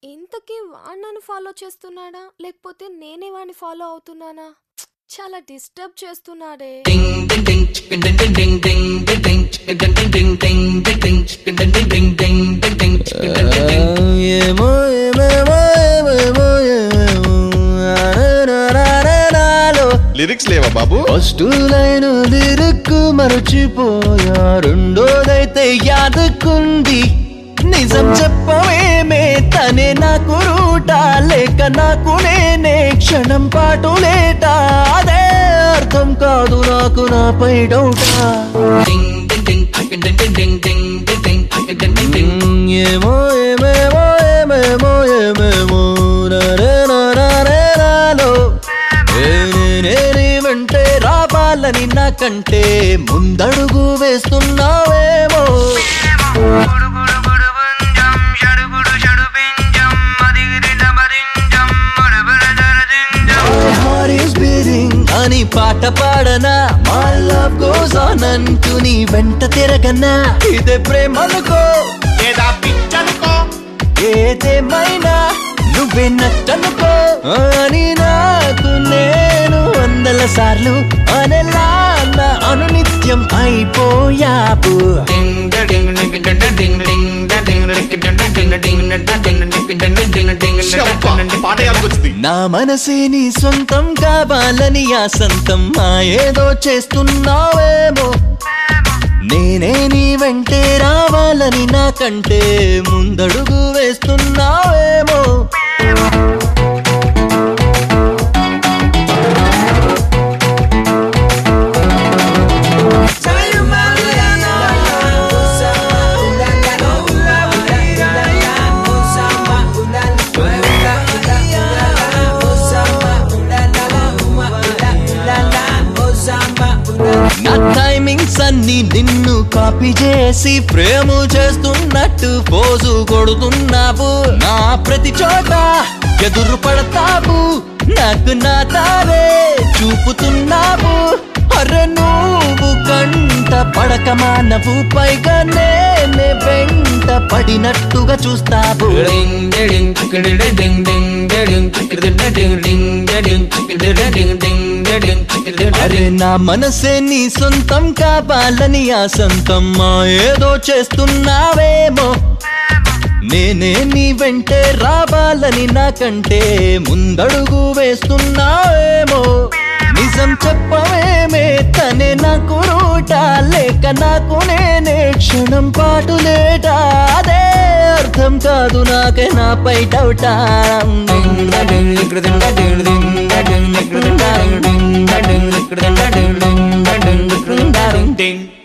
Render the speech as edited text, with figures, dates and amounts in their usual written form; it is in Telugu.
ఇంతకీ వాడు నన్ను ఫాలో చేస్తున్నాడా లేకపోతే నేనే వాడిని ఫాలో అవుతున్నానా? చాలా డిస్టర్బ్ చేస్తున్నాడే. లిరిక్స్ లేవా బాబు? ఫస్ట్ లైన్ లిరిక్ మరచిపోయా, రెండోదైతే యాదకుంది. నిజం చెప్పవేమే తనే నాకు రూటా, లేక నాకు నేనే క్షణం పాటు లేటా? అదే అర్థం కాదు నాకు నాపై డౌటా. ఏమో ఏమేమో ఏమేమో ఏమేమో నరేనాలో నేనే వెంటే రావాలని నాకంటే ముందడుగు వేస్తున్నావేమో. అని పాట పాడనా, my love goes on అంటూ నీ వెంట తిరగనా? ఇదే ప్రేమనుకో లేదా పిచ్చనుకో, ఏదేమైనా నువ్వే నచ్చనుకో అని నాకు నేను 100 సార్లు అనేలా నా అనునిత్యం అయిపోయావు. నా మనసే నీ సొంతం కావాలని ఆసంతం ఏదో చేస్తున్నావేమో. నేనే నీ వెంటే రావాలని నాకంటే ముందడుగు వేస్తున్నావేమో. నా టైమింగ్స్ అన్ని నిన్ను కాపీ చేసి ప్రేమ చేస్తున్నట్టు పోజు కొడుతున్నావు. నా ప్రతి చోట ఎదురు పడతావు, నాకు నా తావే చూపుతున్నావు. అరే నువ్వు కంట పడక మానవు, పైగా నేనే వెంట పడినట్టుగా చూస్తావు. అరే నా మనసే నీ సొంతం కావాలని ఆసంతం ఏదో చేస్తున్నావేమో. నేనే నీ వెంటే రావాలని నాకంటే ముందడుగు వేస్తున్నావేమో. నిజం చెప్పవేమే తనే నాకు రూటా, లేక నాకు నేనే క్షణం పాటు లేటా? అదే అర్థం కాదు నాకే నాపై డౌటా. ding